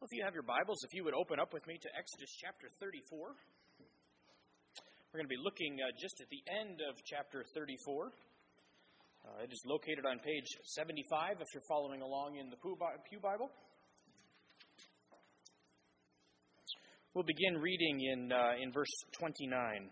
If you have your Bibles, if you would open up with me to Exodus chapter 34. We're going to be looking just at the end of chapter 34. It is located on page 75 if you're following along in the Pew Bible. We'll begin reading in verse 29.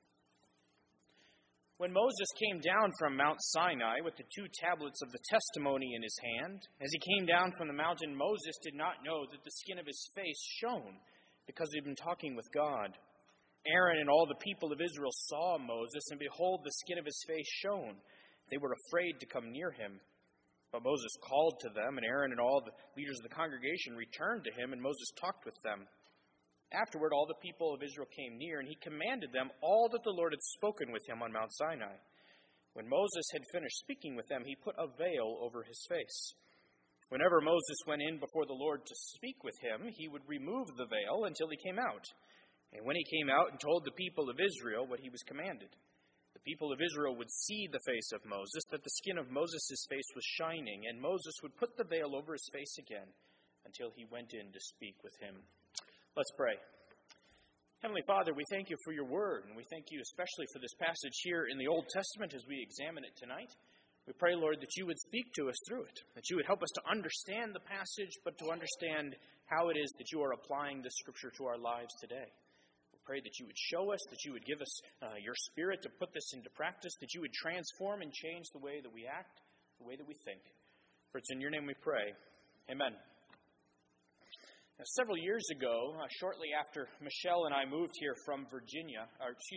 When Moses came down from Mount Sinai with the 2 tablets of the testimony in his hand, as he came down from the mountain, Moses did not know that the skin of his face shone, because he had been talking with God. Aaron and all the people of Israel saw Moses, and behold, the skin of his face shone. They were afraid to come near him. But Moses called to them, and Aaron and all the leaders of the congregation returned to him, and Moses talked with them. Afterward, all the people of Israel came near, and he commanded them all that the Lord had spoken with him on Mount Sinai. When Moses had finished speaking with them, he put a veil over his face. Whenever Moses went in before the Lord to speak with him, he would remove the veil until he came out. And when he came out and told the people of Israel what he was commanded, the people of Israel would see the face of Moses, that the skin of Moses' face was shining, and Moses would put the veil over his face again until he went in to speak with him. Let's pray. Heavenly Father, we thank you for your word, and we thank you especially for this passage here in the Old Testament as we examine it tonight. We pray, Lord, that you would speak to us through it, that you would help us to understand the passage, but to understand how it is that you are applying this scripture to our lives today. We pray that you would show us, that you would give us your spirit to put this into practice, that you would transform and change the way that we act, the way that we think. For it's in your name we pray. Amen. Now, several years ago, shortly after Michelle and I moved here to Virginia,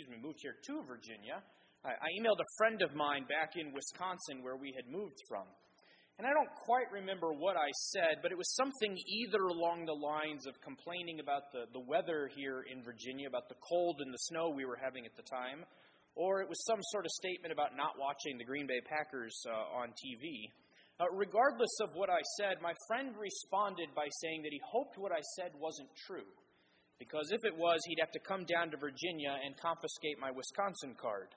I emailed a friend of mine back in Wisconsin where we had moved from. And I don't quite remember what I said, but it was something either along the lines of complaining about the weather here in Virginia, about the cold and the snow we were having at the time, or it was some sort of statement about not watching the Green Bay Packers on TV. Regardless of what I said, my friend responded by saying that he hoped what I said wasn't true, because if it was, he'd have to come down to Virginia and confiscate my Wisconsin card.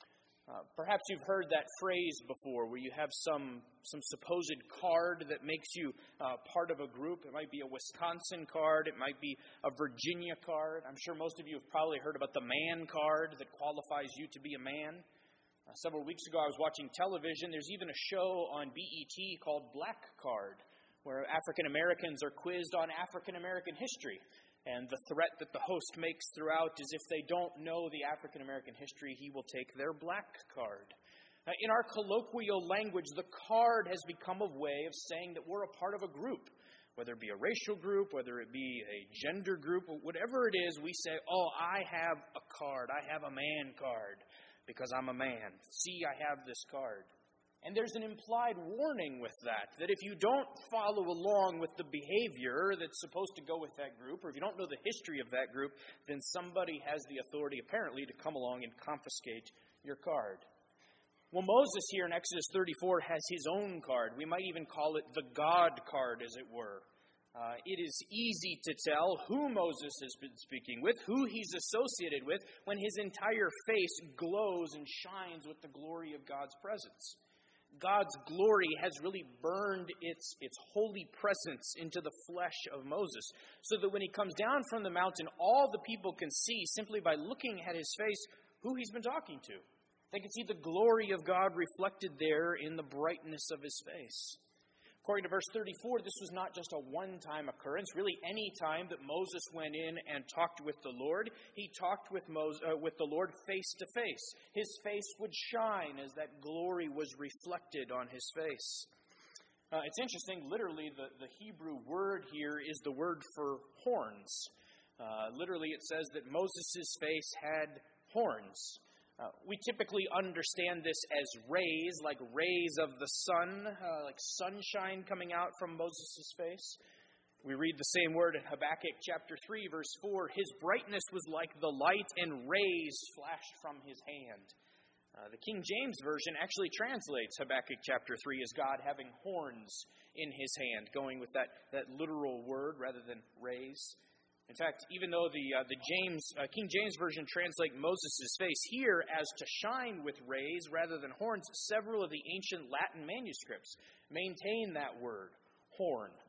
Perhaps you've heard that phrase before, where you have some supposed card that makes you part of a group. It might be a Wisconsin card. It might be a Virginia card. I'm sure most of you have probably heard about the man card that qualifies you to be a man. Several weeks ago, I was watching television. There's even a show on BET called Black Card, where African Americans are quizzed on African American history. And the threat that the host makes throughout is if they don't know the African American history, he will take their black card. In our colloquial language, the card has become a way of saying that we're a part of a group, whether it be a racial group, whether it be a gender group, whatever it is, we say, oh, I have a card. I have a man card. Because I'm a man. See, I have this card. And there's an implied warning with that if you don't follow along with the behavior that's supposed to go with that group, or if you don't know the history of that group, then somebody has the authority, apparently, to come along and confiscate your card. Well, Moses here in Exodus 34 has his own card. We might even call it the God card, as it were. It is easy to tell who Moses has been speaking with, who he's associated with, when his entire face glows and shines with the glory of God's presence. God's glory has really burned its holy presence into the flesh of Moses, so that when he comes down from the mountain, all the people can see, simply by looking at his face, who he's been talking to. They can see the glory of God reflected there in the brightness of his face. According to verse 34, this was not just a one-time occurrence. Really, any time that Moses went in and talked with the Lord, he talked with the Lord face to face. His face would shine as that glory was reflected on his face. It's interesting, literally, the Hebrew word here is the word for horns. Literally, it says that Moses' face had horns. We typically understand this as rays, like rays of the sun, like sunshine coming out from Moses' face. We read the same word in Habakkuk chapter 3, verse 4. His brightness was like the light, and rays flashed from his hand. The King James Version actually translates Habakkuk chapter 3 as God having horns in his hand, going with that literal word rather than rays. In fact, even though the King James Version translates Moses' face here as to shine with rays rather than horns, several of the ancient Latin manuscripts maintain that word, horn.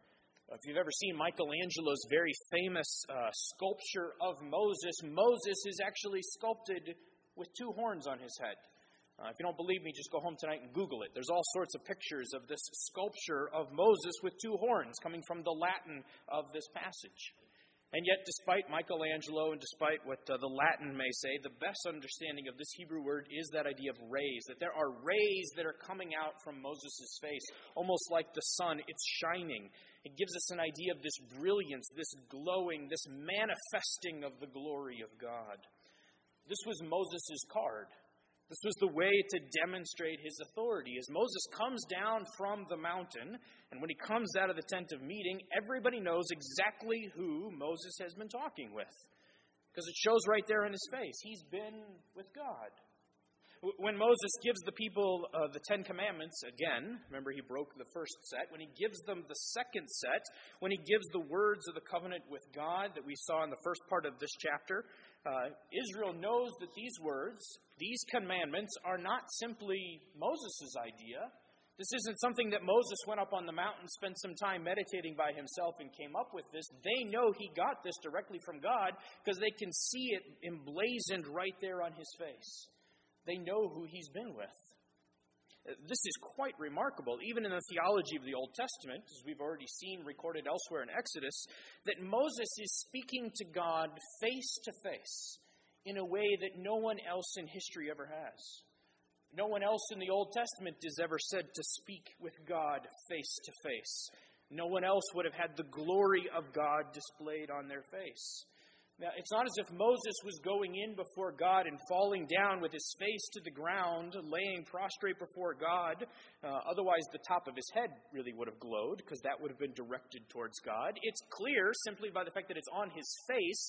If you've ever seen Michelangelo's very famous sculpture of Moses, Moses is actually sculpted with two horns on his head. If you don't believe me, just go home tonight and Google it. There's all sorts of pictures of this sculpture of Moses with two horns coming from the Latin of this passage. And yet, despite Michelangelo and despite what the Latin may say, the best understanding of this Hebrew word is that idea of rays, that there are rays that are coming out from Moses' face, almost like the sun. It's shining. It gives us an idea of this brilliance, this glowing, this manifesting of the glory of God. This was Moses' card. This was the way to demonstrate his authority. As Moses comes down from the mountain, and when he comes out of the tent of meeting, everybody knows exactly who Moses has been talking with. Because it shows right there in his face. He's been with God. When Moses gives the people the Ten Commandments, again, remember he broke the first set. When he gives them the second set, when he gives the words of the covenant with God that we saw in the first part of this chapter, Israel knows that these words, these commandments, are not simply Moses' idea. This isn't something that Moses went up on the mountain, spent some time meditating by himself, and came up with this. They know he got this directly from God because they can see it emblazoned right there on his face. They know who he's been with. This is quite remarkable, even in the theology of the Old Testament, as we've already seen recorded elsewhere in Exodus, that Moses is speaking to God face to face in a way that no one else in history ever has. No one else in the Old Testament is ever said to speak with God face to face. No one else would have had the glory of God displayed on their face. Now, it's not as if Moses was going in before God and falling down with his face to the ground, laying prostrate before God. Otherwise, the top of his head really would have glowed, because that would have been directed towards God. It's clear, simply by the fact that it's on his face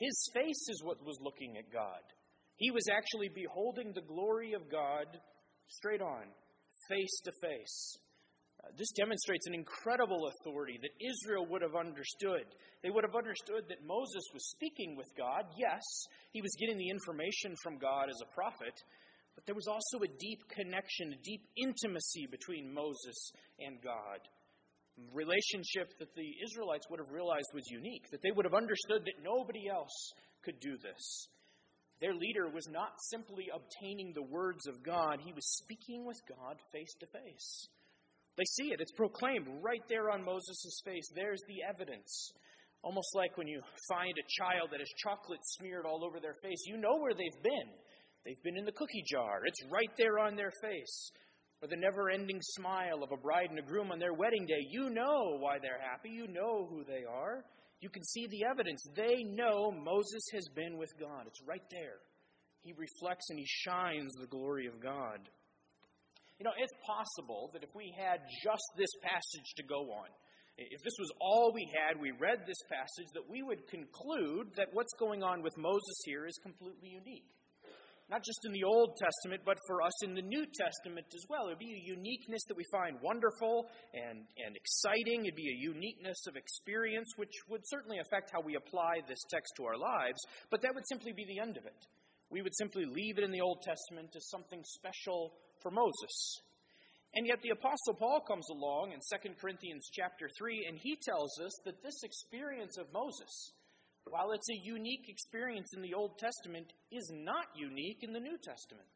is what was looking at God. He was actually beholding the glory of God straight on, face to face. This demonstrates an incredible authority that Israel would have understood. They would have understood that Moses was speaking with God. Yes, he was getting the information from God as a prophet, but there was also a deep connection, a deep intimacy between Moses and God. A relationship that the Israelites would have realized was unique, that they would have understood that nobody else could do this. Their leader was not simply obtaining the words of God, he was speaking with God face to face. They see it. It's proclaimed right there on Moses' face. There's the evidence. Almost like when you find a child that has chocolate smeared all over their face. You know where they've been. They've been in the cookie jar. It's right there on their face. Or the never-ending smile of a bride and a groom on their wedding day. You know why they're happy. You know who they are. You can see the evidence. They know Moses has been with God. It's right there. He reflects and he shines the glory of God. You know, it's possible that if we had just this passage to go on, if this was all we had, we read this passage, that we would conclude that what's going on with Moses here is completely unique. Not just in the Old Testament, but for us in the New Testament as well. It would be a uniqueness that we find wonderful and exciting. It would be a uniqueness of experience, which would certainly affect how we apply this text to our lives. But that would simply be the end of it. We would simply leave it in the Old Testament as something special for Moses. And yet the Apostle Paul comes along in 2 Corinthians chapter 3, and he tells us that this experience of Moses, while it's a unique experience in the Old Testament, is not unique in the New Testament.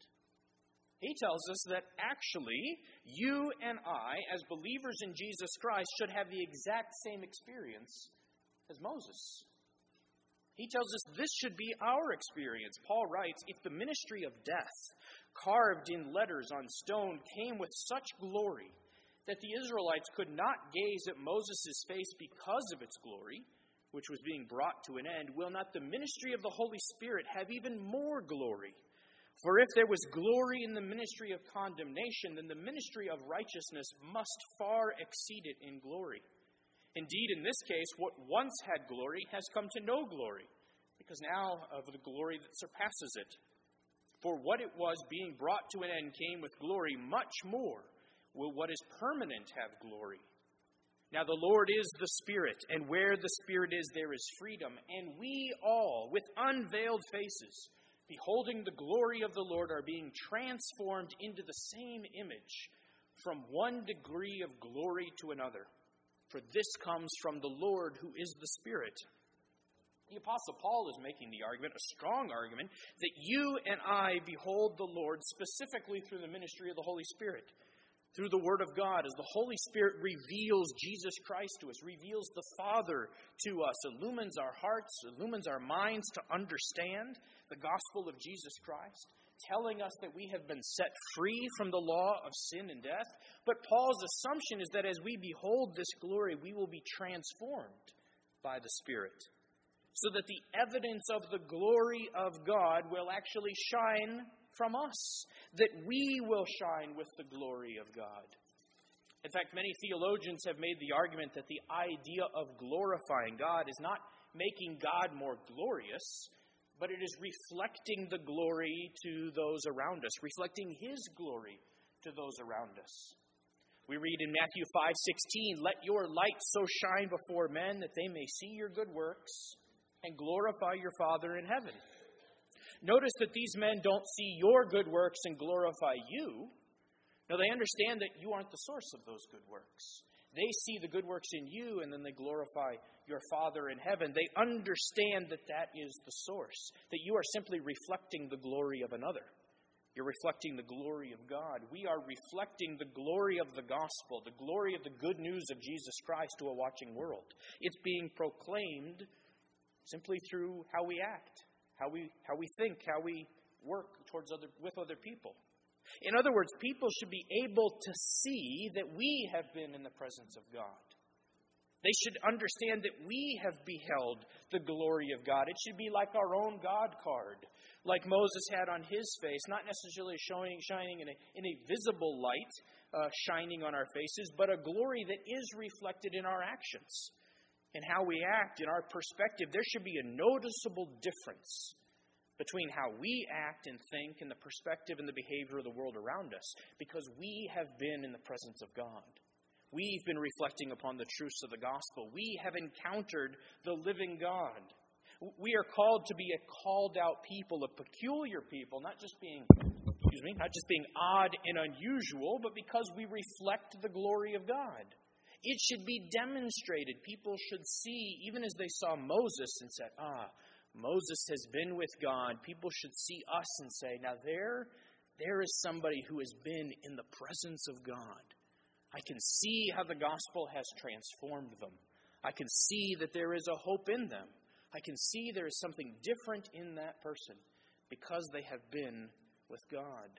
He tells us that actually, you and I, as believers in Jesus Christ, should have the exact same experience as Moses. He tells us this should be our experience. Paul writes, if the ministry of death, carved in letters on stone, came with such glory that the Israelites could not gaze at Moses' face because of its glory, which was being brought to an end, will not the ministry of the Holy Spirit have even more glory? For if there was glory in the ministry of condemnation, then the ministry of righteousness must far exceed it in glory. Indeed, in this case, what once had glory has come to no glory, because now of the glory that surpasses it. For what it was being brought to an end came with glory, much more will what is permanent have glory. Now the Lord is the Spirit, and where the Spirit is, there is freedom. And we all, with unveiled faces, beholding the glory of the Lord, are being transformed into the same image, from one degree of glory to another. for this comes from the Lord who is the Spirit. The Apostle Paul is making the argument, a strong argument, that you and I behold the Lord specifically through the ministry of the Holy Spirit, through the Word of God, as the Holy Spirit reveals Jesus Christ to us, reveals the Father to us, illumines our hearts, illumines our minds to understand the gospel of Jesus Christ, telling us that we have been set free from the law of sin and death. But Paul's assumption is that as we behold this glory, we will be transformed by the Spirit, so that the evidence of the glory of God will actually shine from us, that we will shine with the glory of God. In fact, many theologians have made the argument that the idea of glorifying God is not making God more glorious, but it is reflecting the glory to those around us, reflecting His glory to those around us. We read in Matthew 5:16, "Let your light so shine before men that they may see your good works and glorify your Father in heaven." Notice that these men don't see your good works and glorify you. No, they understand that you aren't the source of those good works. They see the good works in you, and then they glorify your Father in heaven. They understand that that is the source, that you are simply reflecting the glory of another. You're reflecting the glory of God. We are reflecting the glory of the gospel, the glory of the good news of Jesus Christ to a watching world. It's being proclaimed simply through how we act, how we think, how we work with other people. In other words, people should be able to see that we have been in the presence of God. They should understand that we have beheld the glory of God. It should be like our own God card, like Moses had on his face, not necessarily shining in a visible light, shining on our faces, but a glory that is reflected in our actions. In how we act, in our perspective, there should be a noticeable difference between how we act and think and the perspective and the behavior of the world around us, because we have been in the presence of God. We've been reflecting upon the truths of the gospel. We have encountered the living God. We are called to be a called out people, a peculiar people, not just being odd and unusual, but because we reflect the glory of God. It should be demonstrated. People should see, even as they saw Moses and said, Moses has been with God. People should see us and say, now there is somebody who has been in the presence of God. I can see how the gospel has transformed them. I can see that there is a hope in them. I can see there is something different in that person because they have been with God.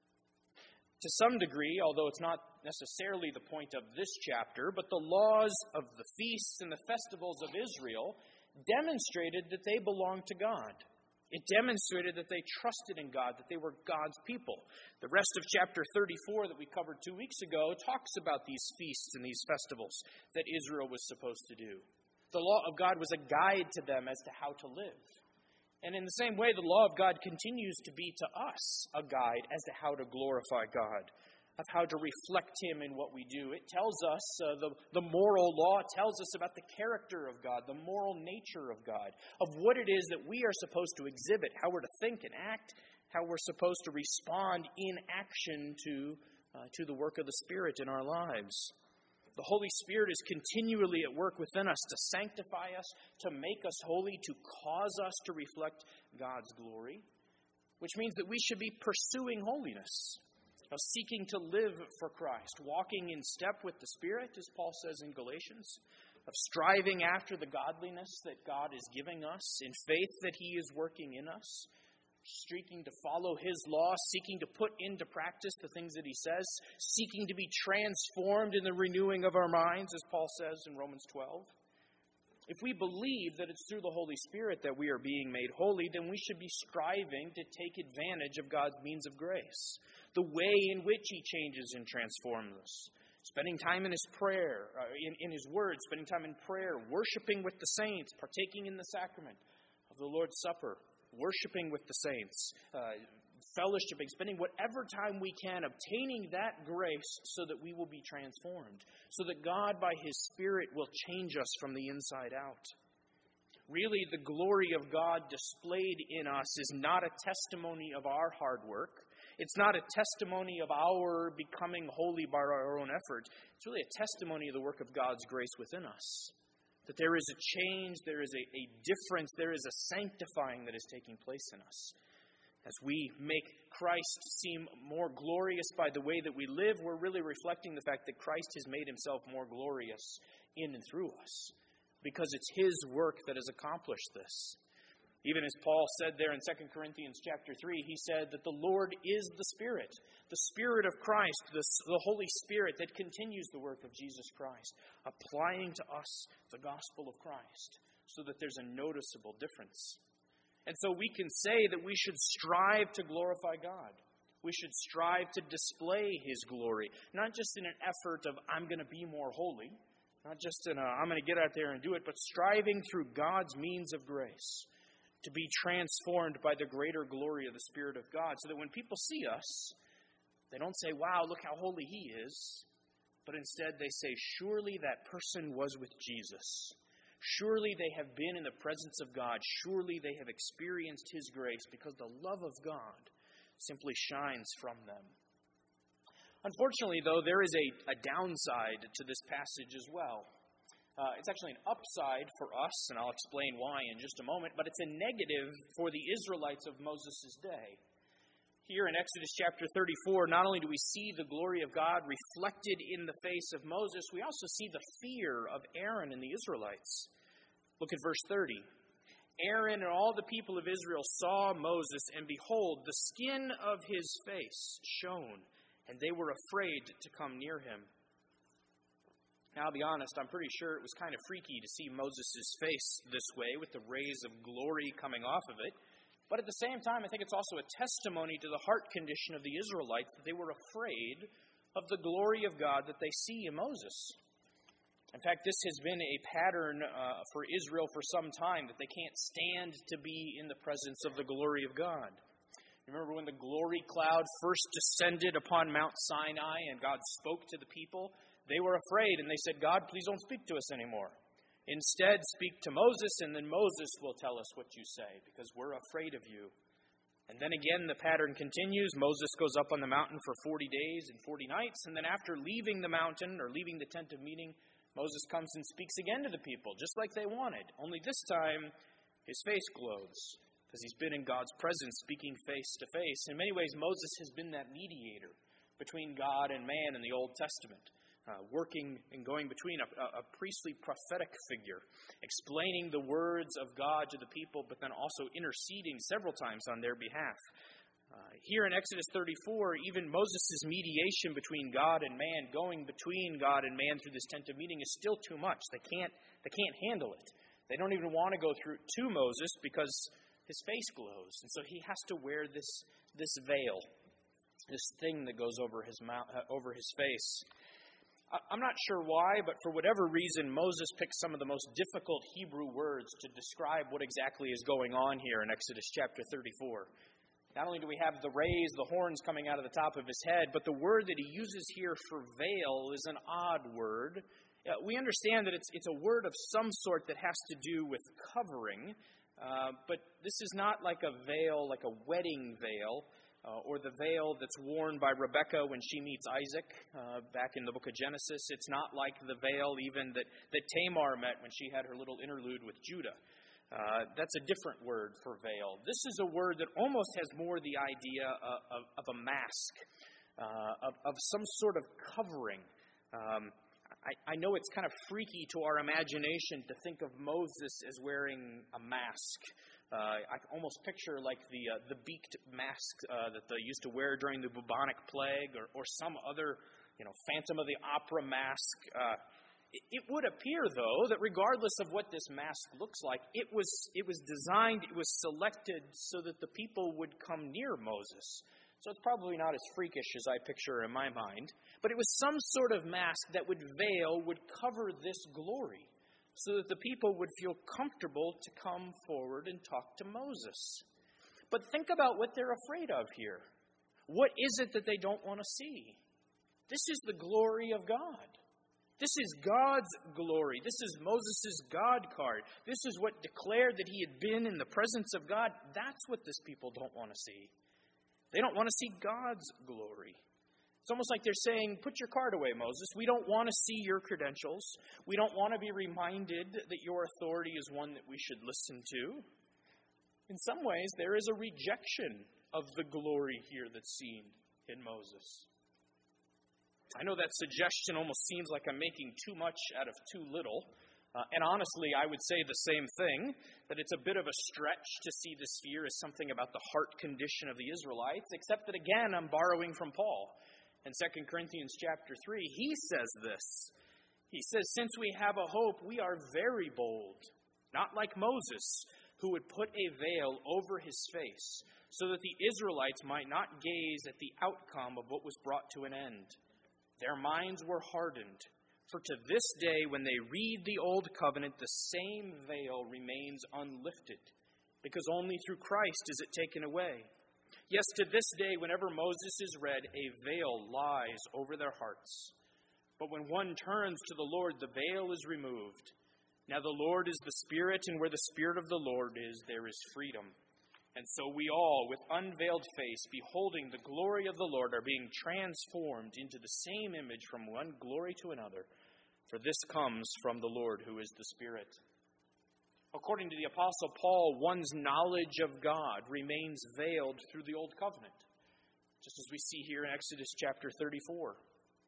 To some degree, although it's not necessarily the point of this chapter, but the laws of the feasts and the festivals of Israel demonstrated that they belonged to God. It demonstrated that they trusted in God, that they were God's people. The rest of chapter 34 that we covered 2 weeks ago talks about these feasts and these festivals that Israel was supposed to do. The law of God was a guide to them as to how to live. And in the same way, the law of God continues to be to us a guide as to how to glorify God, of how to reflect Him in what we do. It tells us, the moral law tells us about the character of God, the moral nature of God, of what it is that we are supposed to exhibit, how we're to think and act, how we're supposed to respond in action to the work of the Spirit in our lives. The Holy Spirit is continually at work within us to sanctify us, to make us holy, to cause us to reflect God's glory, which means that we should be pursuing holiness, of seeking to live for Christ, walking in step with the Spirit, as Paul says in Galatians, of striving after the godliness that God is giving us, in faith that He is working in us, seeking to follow His law, seeking to put into practice the things that He says, seeking to be transformed in the renewing of our minds, as Paul says in Romans 12. If we believe that it's through the Holy Spirit that we are being made holy, then we should be striving to take advantage of God's means of grace, the way in which He changes and transforms us. Spending time in His prayer, in His Word, spending time in prayer, worshiping with the saints, partaking in the sacrament of the Lord's Supper, worshiping with the saints, fellowshipping, spending whatever time we can obtaining that grace so that we will be transformed, so that God by His Spirit will change us from the inside out. Really, the glory of God displayed in us is not a testimony of our hard work. It's not a testimony of our becoming holy by our own effort. It's really a testimony of the work of God's grace within us. That there is a change, there is a difference, there is a sanctifying that is taking place in us. As we make Christ seem more glorious by the way that we live, we're really reflecting the fact that Christ has made himself more glorious in and through us. Because it's his work that has accomplished this. Even as Paul said there in 2 Corinthians chapter 3, he said that the Lord is the Spirit of Christ, the Holy Spirit that continues the work of Jesus Christ, applying to us the gospel of Christ so that there's a noticeable difference. And so we can say that we should strive to glorify God. We should strive to display his glory, not just in an effort of, I'm going to be more holy, not just in a, I'm going to get out there and do it, but striving through God's means of grace to be transformed by the greater glory of the Spirit of God, so that when people see us, they don't say, wow, look how holy he is, but instead they say, surely that person was with Jesus. Surely they have been in the presence of God. Surely they have experienced his grace, because the love of God simply shines from them. Unfortunately, though, there is a downside to this passage as well. It's actually an upside for us, and I'll explain why in just a moment, but it's a negative for the Israelites of Moses' day. Here in Exodus chapter 34, not only do we see the glory of God reflected in the face of Moses, we also see the fear of Aaron and the Israelites. Look at verse 30. Aaron and all the people of Israel saw Moses, and behold, the skin of his face shone, and they were afraid to come near him. Now, I'll be honest, I'm pretty sure it was kind of freaky to see Moses' face this way with the rays of glory coming off of it. But at the same time, I think it's also a testimony to the heart condition of the Israelites that they were afraid of the glory of God that they see in Moses. In fact, this has been a pattern for Israel for some time, that they can't stand to be in the presence of the glory of God. Remember when the glory cloud first descended upon Mount Sinai and God spoke to the people? They were afraid, and they said, God, please don't speak to us anymore. Instead, speak to Moses, and then Moses will tell us what you say, because we're afraid of you. And then again, the pattern continues. Moses goes up on the mountain for 40 days and 40 nights, and then after leaving the mountain, or leaving the tent of meeting, Moses comes and speaks again to the people, just like they wanted. Only this time, his face glows, because he's been in God's presence, speaking face to face. In many ways, Moses has been that mediator between God and man in the Old Testament. Working and going between a priestly prophetic figure, explaining the words of God to the people, but then also interceding several times on their behalf. Here in Exodus 34, even Moses' mediation between God and man, going between God and man through this tent of meeting, is still too much. They can't handle it. They don't even want to go through to Moses because his face glows, and so he has to wear this veil, this thing that goes over his face. I'm not sure why, but for whatever reason, Moses picked some of the most difficult Hebrew words to describe what exactly is going on here in Exodus chapter 34. Not only do we have the rays, the horns coming out of the top of his head, but the word that he uses here for veil is an odd word. We understand that it's a word of some sort that has to do with covering, but this is not like a veil, like a wedding veil, or the veil that's worn by Rebekah when she meets Isaac back in the book of Genesis. It's not like the veil even that Tamar met when she had her little interlude with Judah. That's a different word for veil. This is a word that almost has more the idea of a mask, of some sort of covering. I know it's kind of freaky to our imagination to think of Moses as wearing a mask. I can almost picture like the beaked mask that they used to wear during the bubonic plague, or some other, Phantom of the Opera mask. It would appear, though, that regardless of what this mask looks like, it was designed, it was selected so that the people would come near Moses. So it's probably not as freakish as I picture in my mind, but it was some sort of mask that would cover this glory, so that the people would feel comfortable to come forward and talk to Moses. But think about what they're afraid of here. What is it that they don't want to see? This is the glory of God. This is God's glory. This is Moses' God card. This is what declared that he had been in the presence of God. That's what this people don't want to see. They don't want to see God's glory. It's almost like they're saying, put your card away, Moses. We don't want to see your credentials. We don't want to be reminded that your authority is one that we should listen to. In some ways, there is a rejection of the glory here that's seen in Moses. I know that suggestion almost seems like I'm making too much out of too little. And honestly, I would say the same thing, that it's a bit of a stretch to see this here as something about the heart condition of the Israelites, except that, again, I'm borrowing from Paul. In 2 Corinthians chapter 3, he says this. He says, since we have a hope, we are very bold, not like Moses, who would put a veil over his face, so that the Israelites might not gaze at the outcome of what was brought to an end. Their minds were hardened, for to this day, when they read the Old Covenant, the same veil remains unlifted, because only through Christ is it taken away. Yes, to this day, whenever Moses is read, a veil lies over their hearts. But when one turns to the Lord, the veil is removed. Now the Lord is the Spirit, and where the Spirit of the Lord is, there is freedom. And so we all, with unveiled face, beholding the glory of the Lord, are being transformed into the same image from one glory to another. For this comes from the Lord, who is the Spirit. According to the Apostle Paul, one's knowledge of God remains veiled through the Old Covenant, just as we see here in Exodus chapter 34.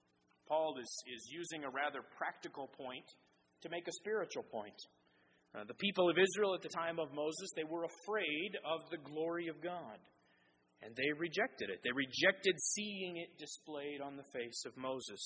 Paul is using a rather practical point to make a spiritual point. The people of Israel at the time of Moses, they were afraid of the glory of God, and they rejected it. They rejected seeing it displayed on the face of Moses.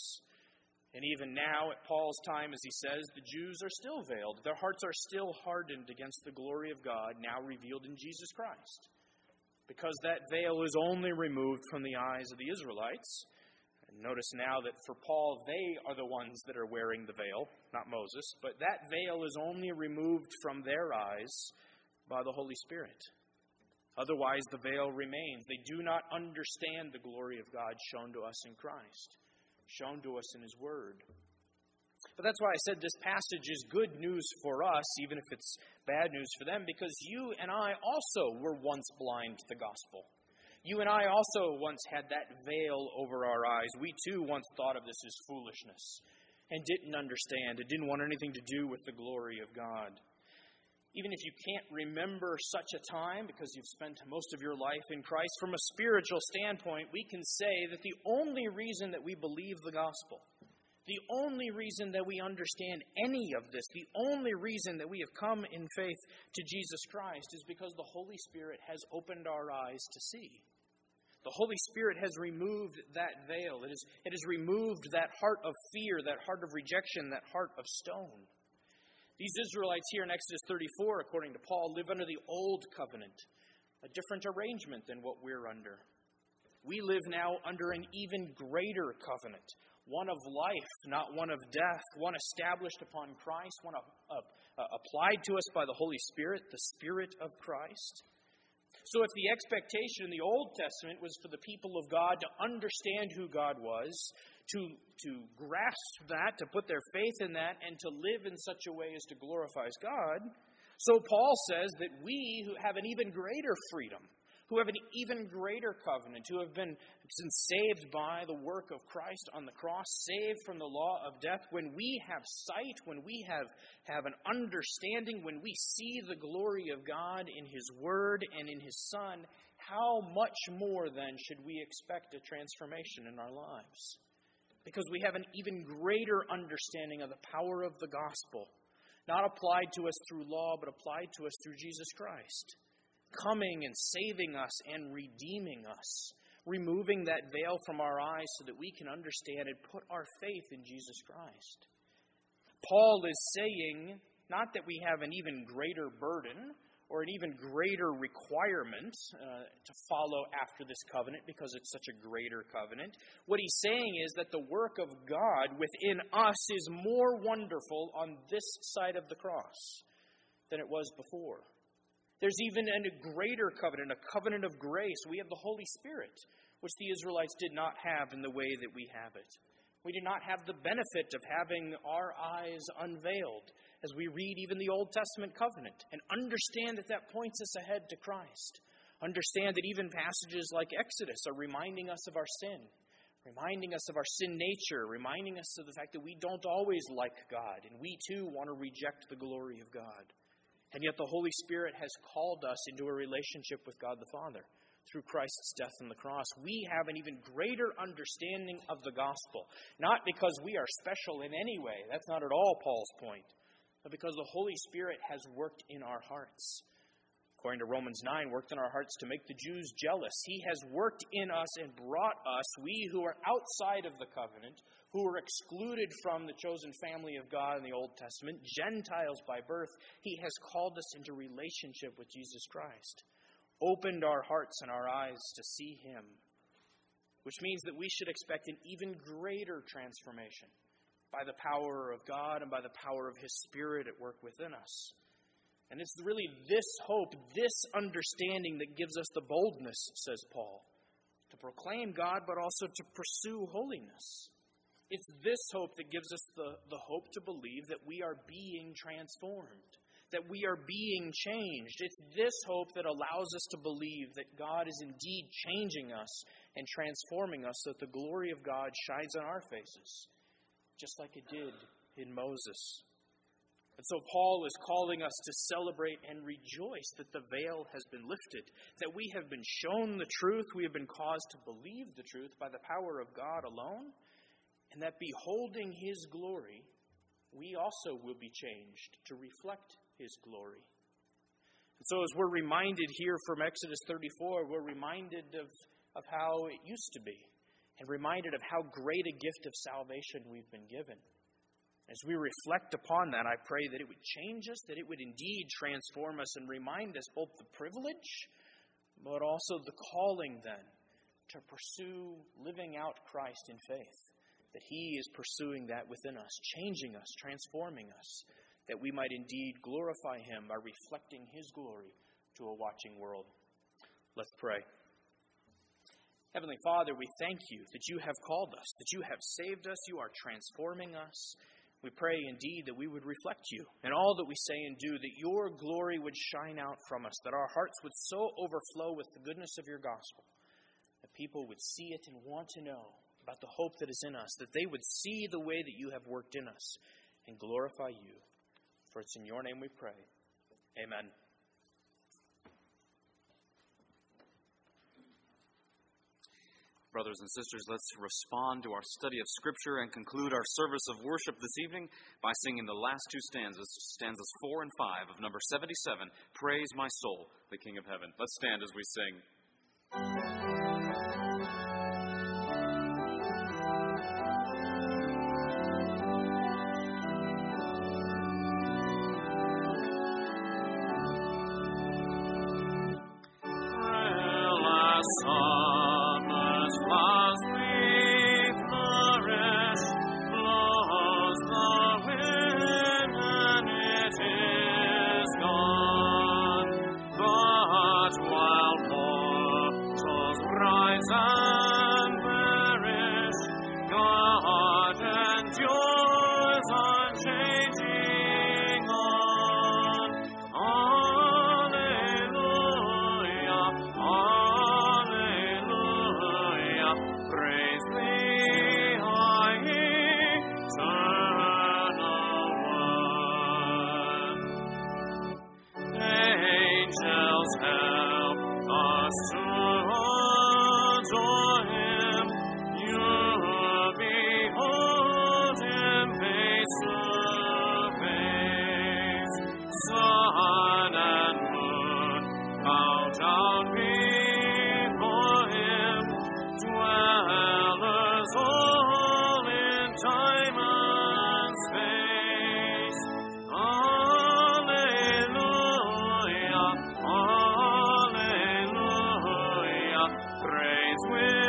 And even now, at Paul's time, as he says, the Jews are still veiled. Their hearts are still hardened against the glory of God, now revealed in Jesus Christ. Because that veil is only removed from the eyes of the Israelites. And notice now that for Paul, they are the ones that are wearing the veil, not Moses. But that veil is only removed from their eyes by the Holy Spirit. Otherwise, the veil remains. They do not understand the glory of God shown to us in Christ, shown to us in His Word. But that's why I said this passage is good news for us, even if it's bad news for them, because you and I also were once blind to the gospel. You and I also once had that veil over our eyes. We too once thought of this as foolishness and didn't understand. It didn't want anything to do with the glory of God. Even if you can't remember such a time because you've spent most of your life in Christ, from a spiritual standpoint, we can say that the only reason that we believe the gospel, the only reason that we understand any of this, the only reason that we have come in faith to Jesus Christ is because the Holy Spirit has opened our eyes to see. The Holy Spirit has removed that veil. It has removed that heart of fear, that heart of rejection, that heart of stone. These Israelites here in Exodus 34, according to Paul, live under the Old Covenant, a different arrangement than what we're under. We live now under an even greater covenant, one of life, not one of death, one established upon Christ, one applied to us by the Holy Spirit, the Spirit of Christ. So if the expectation in the Old Testament was for the people of God to understand who God was, to grasp that, to put their faith in that, and to live in such a way as to glorify God, so Paul says that we who have an even greater freedom, who have an even greater covenant, who have been saved by the work of Christ on the cross, saved from the law of death, when we have sight, when we have an understanding, when we see the glory of God in His Word and in His Son, how much more then should we expect a transformation in our lives? Because we have an even greater understanding of the power of the gospel, not applied to us through law, but applied to us through Jesus Christ, coming and saving us and redeeming us, removing that veil from our eyes so that we can understand and put our faith in Jesus Christ. Paul is saying not that we have an even greater burden or an even greater requirement to follow after this covenant because it's such a greater covenant. What he's saying is that the work of God within us is more wonderful on this side of the cross than it was before. There's even a greater covenant, a covenant of grace. We have the Holy Spirit, which the Israelites did not have in the way that we have it. We do not have the benefit of having our eyes unveiled as we read even the Old Testament covenant and understand that that points us ahead to Christ. Understand that even passages like Exodus are reminding us of our sin, reminding us of our sin nature, reminding us of the fact that we don't always like God, and we too want to reject the glory of God. And yet the Holy Spirit has called us into a relationship with God the Father through Christ's death on the cross. We have an even greater understanding of the gospel, not because we are special in any way. That's not at all Paul's point, but because the Holy Spirit has worked in our hearts. According to Romans 9, worked in our hearts to make the Jews jealous. He has worked in us and brought us, we who are outside of the covenant, who were excluded from the chosen family of God in the Old Testament, Gentiles by birth. He has called us into relationship with Jesus Christ, opened our hearts and our eyes to see Him, which means that we should expect an even greater transformation by the power of God and by the power of His Spirit at work within us. And it's really this hope, this understanding that gives us the boldness, says Paul, to proclaim God, but also to pursue holiness. It's this hope that gives us the hope to believe that we are being transformed, that we are being changed. It's this hope that allows us to believe that God is indeed changing us and transforming us so that the glory of God shines on our faces, just like it did in Moses. And so Paul is calling us to celebrate and rejoice that the veil has been lifted, that we have been shown the truth, we have been caused to believe the truth by the power of God alone, and that beholding His glory, we also will be changed to reflect His glory. And so as we're reminded here from Exodus 34, we're reminded of how it used to be, and reminded of how great a gift of salvation we've been given. As we reflect upon that, I pray that it would change us, that it would indeed transform us and remind us both the privilege, but also the calling then to pursue living out Christ in faith, that He is pursuing that within us, changing us, transforming us, that we might indeed glorify Him by reflecting His glory to a watching world. Let's pray. Heavenly Father, we thank You that You have called us, that You have saved us, You are transforming us. We pray indeed that we would reflect You in all that we say and do, that Your glory would shine out from us, that our hearts would so overflow with the goodness of Your gospel, that people would see it and want to know about the hope that is in us, that they would see the way that You have worked in us and glorify You. For it's in Your name we pray. Amen. Brothers and sisters, let's respond to our study of Scripture and conclude our service of worship this evening by singing the last two stanzas 4 and 5 of number 77, Praise My Soul, the King of Heaven. Let's stand as we sing. Praise